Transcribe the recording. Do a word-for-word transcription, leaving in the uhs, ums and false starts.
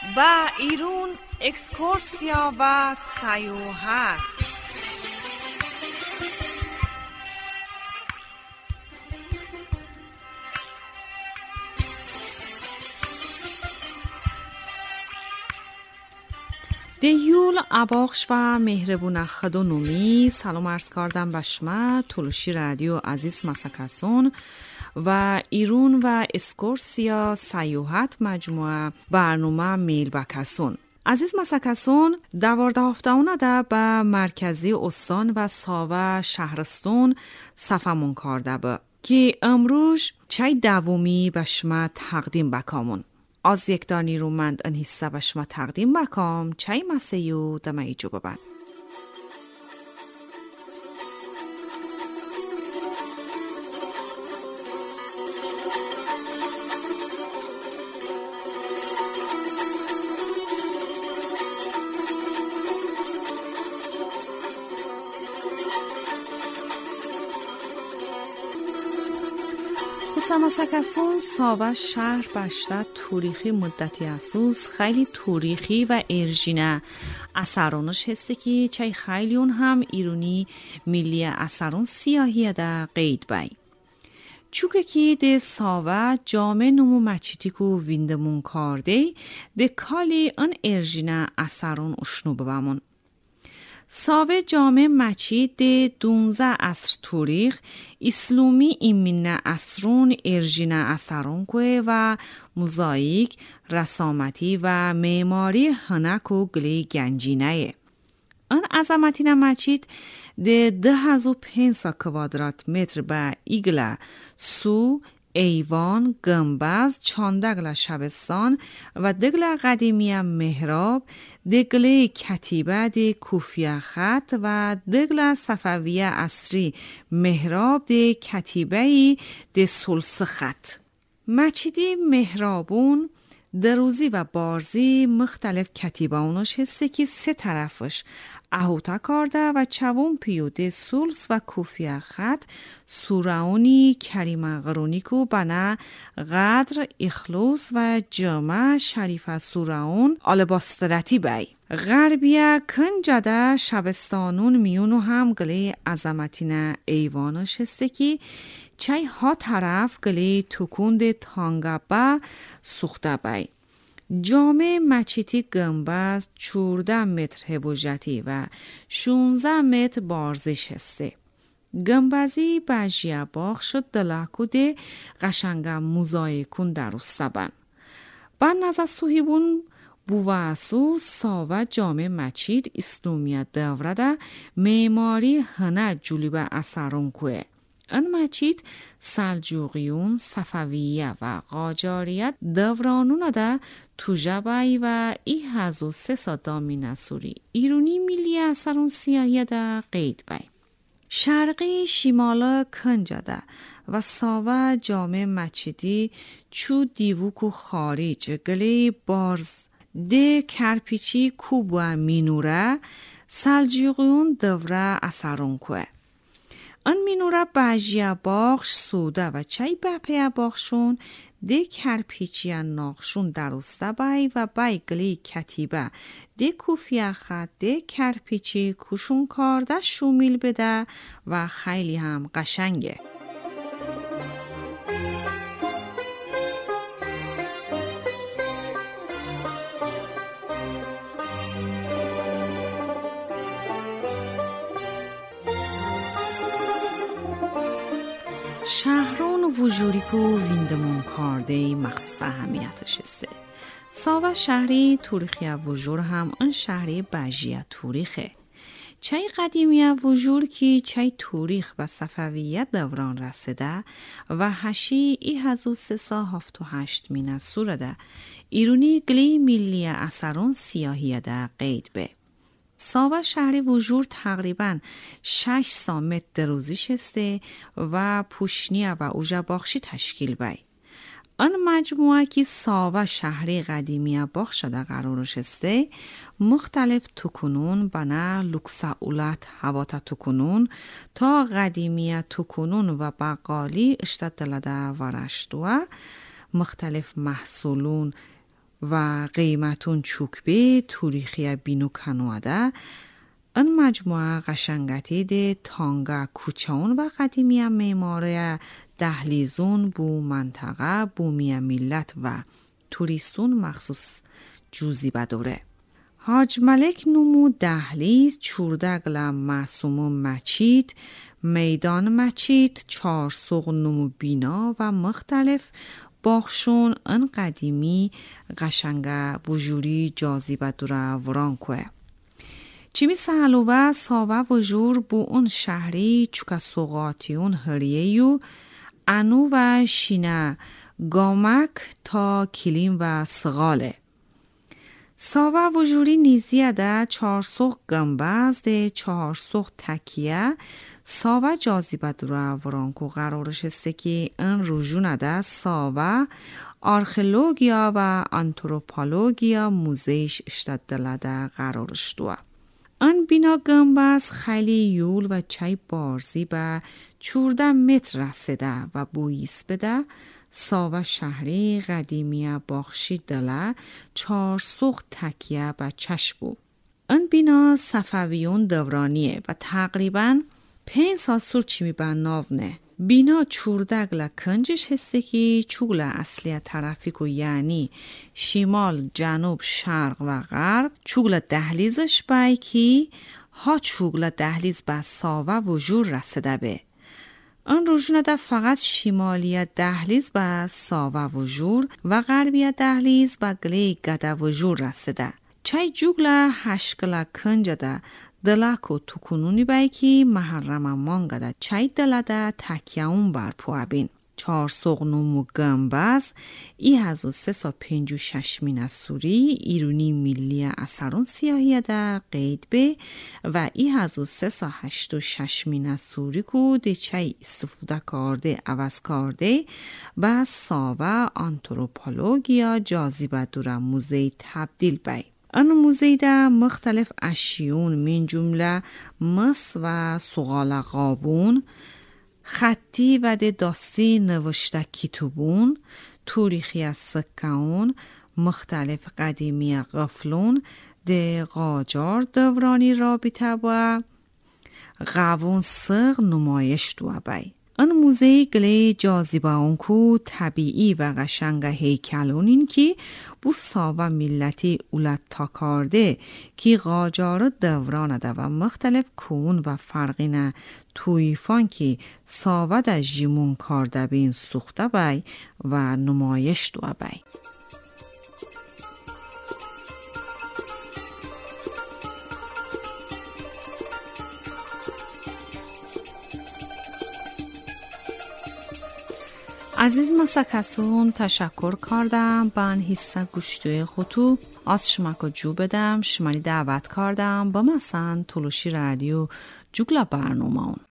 با ایرون اکسکورسیا و سیاحت. دیول اباخش و مهربون خدونومی سلام عرض کردم به شما تولوشی رادیو عزیز مسکسون و ایرون و اسکورسیا سیاحت مجموعه برنامه میل بکسون. عزیز مسکسون دوارده هفتهونه ده به مرکزی استان و ساوه شهرستون صفمون کرده با که امروز چای دومی به شما تقدیم بکامون. از یک دانی رومند ان حصه به شما تقدیم بکام چای مسیو دمه ایجو ببند. مسکسون ساوه شهر بشته تاریخی مدتی اسوس خیلی تاریخی و ارژینه اثرانش هسته که چای خیلی اون هم ایرونی ملی اثران سیاهی ده قید بای چوکه که ده ساوه جامعه نمو مچیتی که ویندمون کرده ده کالی ان ارژینه اثران اشنو ببامون. ساوه جامع مچید ده دونزه عصر تاریخ اسلامی ایمینه اثرون ارژینه اثرون که و موزاییک رسامتی و معماری هنک و گلی گنجینه. آن عظمتین مچید ده ده هزار و پنجصد کوادرات متر به ایگله سو ایوان، گنبز، چاندگل شبستان و دگل قدیمی محراب، دگل کتیبه دی کوفیه خط و دگل صفویه عصری محراب دی کتیبه دی سلس خط. مچیدی محرابون دروزی و بارزی مختلف کتیبه اونش هسته که سه طرفش احوطه کرده و چوون پیوده سلس و کوفیه خط سوراونی کریم غرونیکو بنا قدر اخلوص و جمع شریف سوراون آلباسترتی بای غربیه کنجده شبستانون میونو هم گلی عظمتین ایوانش هسته که چای ها طرف گلی تکوند تانگابه سوخته بای جامع مچیتی گنبز چورده متر هوجتی و شونزده متر بارزش هسته. گنبزی بجیه باخ شد دلاکو ده قشنگم موزایکون در سبن. بن نزد سوهیبون بواسو ساوه جامع مچید اسلومیت دوره ده معماری هنه جولیبه اثرون که. ان مچید سلجوقیون، صفویه و قاجاریت دورانون ده توجه بای و ای هزو سه سادامی نسوری ایرونی ملی اثرون سیاهی ده قید بای. شرقی شیمالا کنجه ده و ساوه جامع مچیدی چو دیوکو خارج گلی بارز ده کرپیچی کوب و مینوره سلجوقیون دوره اثرون که. آن مینوره بجیه باخش سوده و چای بپیه باخشون ده کرپیچی ناخشون درسته بای و بای گلی کتیبه ده کوفیه خط ده کرپیچی کشون کرده شومیل بده و خیلی هم قشنگه. شهرون وجوری که ویندمون کرده مخصوص اهمیتش است. ساوه شهری تاریخی وجور هم ان شهری بجیه تاریخه. چای قدیمی وجور که چای تاریخ و صفویت دوران رسیده و هشی ای هزو سه سا هفت و هشت مینه سورده ایرونی گلی ملی اثرون سیاهی ده قید به. ساوه شهری وجور تقریباً شش سامت دروزیش هسته و پوشنیه و اوجه باخشی تشکیل بای. آن مجموعه که ساوه شهری قدیمی باخ شده قرارش هسته مختلف تکنون بنا لکساولت هواتا تکنون تا قدیمی تکنون و بقالی اشتدلده ورشتوه مختلف محصولون و قیمتون چوکبه توریخی بینو کنواده ان مجموعه قشنگتی ده تانگا کوچاون و قدیمی معماری دهلیزون بو منطقه بومی ملت و توریستون مخصوص جوزی بدوره. حاج ملک نمو دهلیز چوردگل معصوم مچید میدان مچید چار سوق نمو بینا و مختلف باخشون ان قدیمی قشنگه وجوری جاذبه دوره ورانکوه. چیمی سهلوه ساوه وجور بو اون شهری چوکا سوقاتیون هریهیو انو و شینه گامک تا کلیم و سغاله. ساوه وجوری نیزیه ده چهار سوق گنبز ده چهار سوق تکیه ساوه جاذبه دوره ورانکو قرارش است که این رجونه ده ساوه آرخئولوژیا و آنتروپولوژیا موزهش اشتدله ده قرارش دوه. این بینا گنبز خیلی یول و چای بارزی به چورده متر رسیده و بویس بده ساوه شهری قدیمی باخشی دله چهار سوق تکیه به چشبو. این بینا صفویون دورانیه و تقریباً پنج سال سور چیمی به ناونه. بینا چوردگل کنجش هسته که چوگل اصلی طرفیکو یعنی شمال، جنوب، شرق و غرب چوگل دهلیزش بای که ها چوگل دهلیز به ساوه وجور رسیده به. آن روشونه ده فقط شمالی دهلیز به ساوه وجور و غربی دهلیز به گلی گده وجور رسیده. چای جوگل هشگل کنجه ده دلکو تو کنونی بایی که محرم مانگه ده چای دله ده تکیه اون بر پوابین. چهار سوق نمو گنبز ای هزو سه سا پنج و شش مین سوری ایرونی ملی اثرون سیاهی ده قید به و ای هزو سه سا هشت و شش مین سوری کو ده چای استفاده کرده عوض کرده با ساوه آنتروپولوژیا جاذبه دوره موزه تبدیل بای. آن موزه ده مختلف اشیون من جمله مس و سغال قابون خطی و ده داستی نوشته کتبون توریخی از سکون مختلف قدیمی غفلون ده قاجار دورانی رابطه با غوون سغ نمایش دو بای. آن موزه گلی جاذبه اونکو طبیعی و قشنگ هیکلونین که بو ساوه ملتی اولت تا کرده که قاجار دورانه ده و مختلف کون و فرقینه تویفان که ساوه ده جیمون کرده بین سوخته بای و نمایش دو بای. عزیز مسکسون تشکر کردم بان حصه گوشتوی خودتو از شما که جو بدم شمالی دعوت کردم با مثلا تلوشی رادیو جوگلا برنامه اون